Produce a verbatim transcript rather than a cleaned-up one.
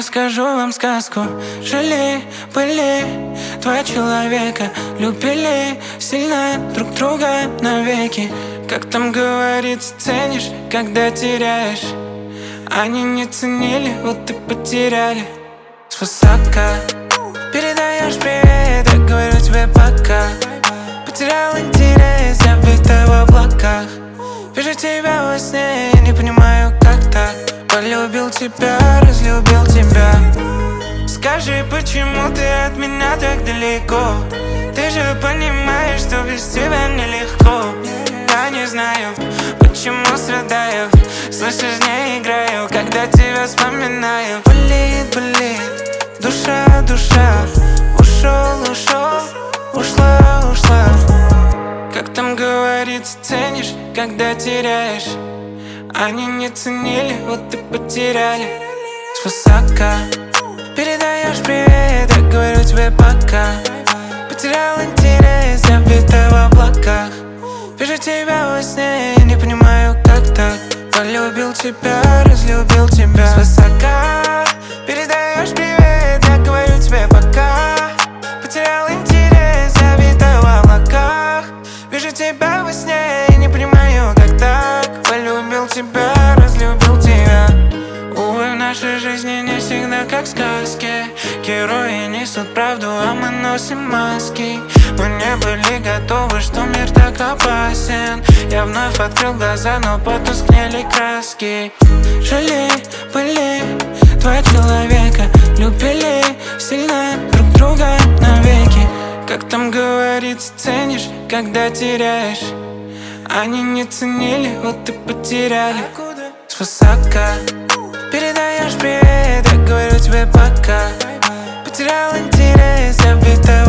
расскажу вам сказку. Жили, были два человека, любили сильно друг друга навеки. Как там говорится, ценишь, когда теряешь. Они не ценили, вот и потеряли. Свысока передаешь привет, я говорю тебе пока. Потерял интерес, я витаю в облаках. Вижу тебя во сне, не понимаю, как так. Полюбил тебя, разлюбил тебя. Скажи, почему ты от меня так далеко? Ты же понимаешь, что без тебя нелегко. Я не знаю, почему страдаю. Слышишь, не играю, когда тебя вспоминаю. Болит, болит, душа, душа. Ушел, ушел, ушла, ушла. Как там говорится, ценишь, когда теряешь. Они не ценили, вот и потеряли. Свысока передаешь привет, я говорю тебе пока. Потерял интерес, я витаю в облаках. Вижу тебя во сне, не понимаю, как так. Полюбил тебя, разлюбил тебя. Свысока передаешь привет, я говорю тебе пока. Потерял интерес, я витаю в облаках. Вижу тебя во сне, не понимаю, как так. Полюбил тебя, разлюбил тебя. Увы, в нашей жизни не всегда как в сказке. Герои несут правду, а мы носим маски. Мы не были готовы, что мир так опасен. Я вновь открыл глаза, но потускнели краски. Жили, были два человека, любили сильно друг друга навеки. Как там говорится, ценишь, когда теряешь. Они не ценили, вот и потеряли. Свысока передаешь привет, я говорю тебе пока. Потерял интерес, я витаю